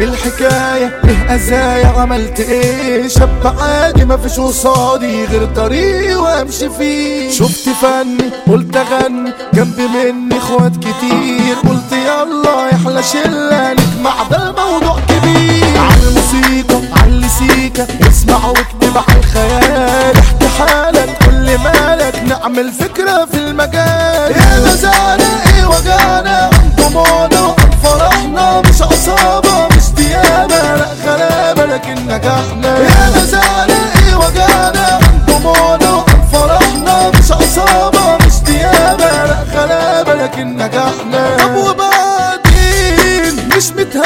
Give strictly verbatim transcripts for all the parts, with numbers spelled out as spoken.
الحكاية ليه أزايا عملت ايه؟ شاب عادي مفيش قصادي غير طريقي وامشي فيه. شفت فني قلت اغني جنبي مني اخوات كتير، قلت يلا يحلى شلة نجمع ده الموضوع كبير. عالموسيقى عاللي سيكا اسمع واكتب عالخيال، احكي حالك كل مالك نعمل فكرة في المجال. يا مزانا ايه وجعنا عن ضمانا وعن فرحنا، مش عصابة مش ديابة لا غلابة لكن نجحنا. يا مزانا ايه وجعنا عن ضمانا وعن فرحنا، مش عصابة مش ديابة لا غلابة لكن نجحنا. طب وبعدين مش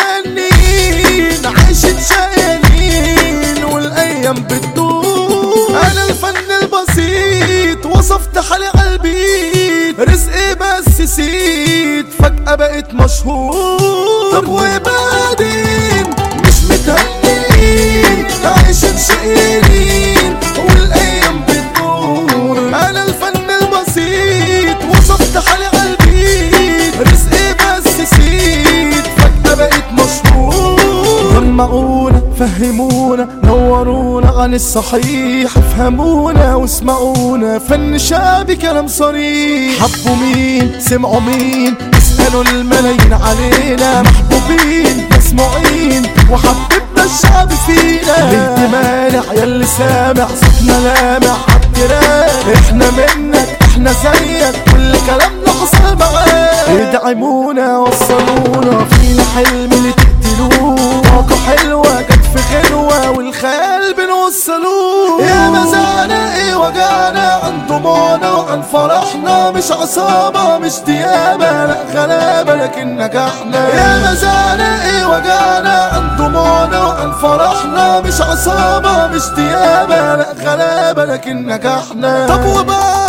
متهنين عايشين شقيانين والايام بتدور. انا الفن البسيط وصفت حالي عالبيت، رزقي بس سيد فجأة بقيت مشهور. طب وبعدين مش متهنين عايشين شقيانين والايام بتدور. انا الفن البسيط وصفت حالي عالبيت، رزقي بس سيد فجأة بقيت مشهور. جمعونا فهمونا نورونا عن الصحيح، افهمونا واسمعونا فن شعبي كلام صريح. حبوا مين سمعوا مين اسألوا الملايين علينا، محبوبين مسموعين وحببنا الشعب فينا. ليه مانع ياللي سامع صوتنا لامع عالتراك، احنا منك احنا زيك كل كلامنا حصل معاك. ادعمونا وصلونا فينا حلم اللي تقتلوه، طاقة حلوة جت في غنوة والخيال بنوصلوه. يا مزانا ايه وجعنا عن ضمانا وعن فرحنا، مش عصابة مش ديابة لا غلابة لكن نجحنا. يا مزانا ايه وجعنا عن ضمانا وعن فرحنا، مش عصابة مش ديابة لا غلابة لكن نجحنا. طب وبعد